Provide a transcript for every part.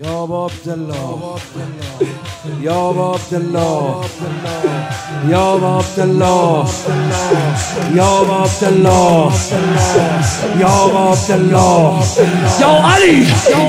یا ابا عبدالله یا ابا عبدالله یا ابا عبدالله یا ابا عبدالله یا ابا عبدالله یا علی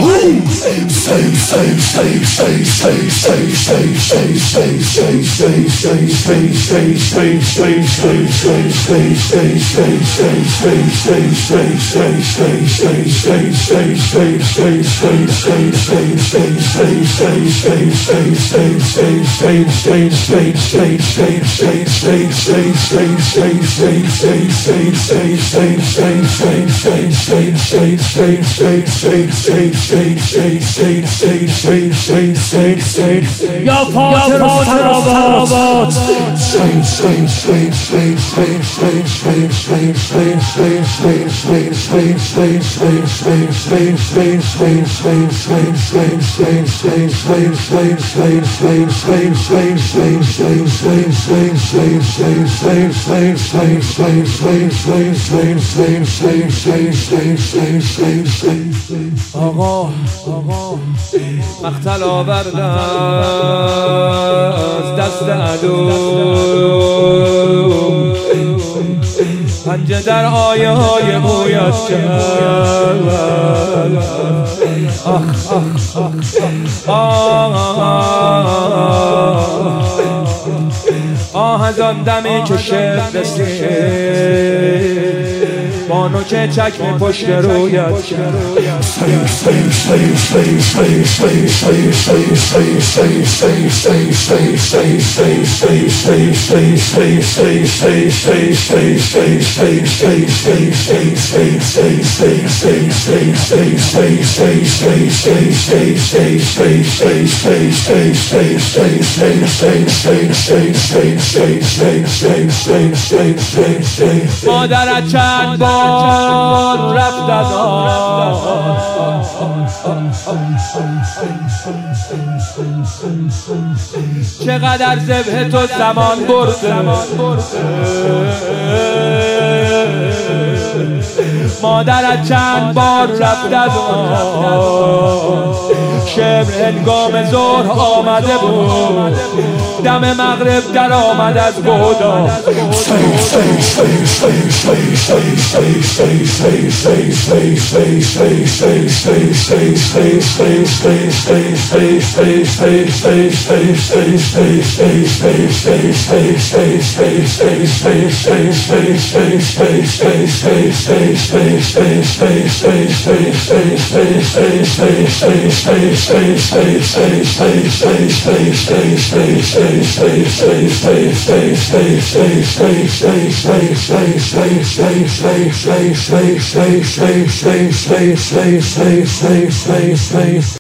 یا فاتر آباد آقا مقتل آوردن از دست عدو، پنجه در آیه های مویت کرد. از آن دمی که شعر رسید بانو که چکم پشت رویت کرد. مادرت چند بار رفت از آن، چقدر ذبح تو زمان برده. مادرت چند بار رفت از آن، شبر هنگام ظهر آمده بود، دم مغرب در آمد از بودا.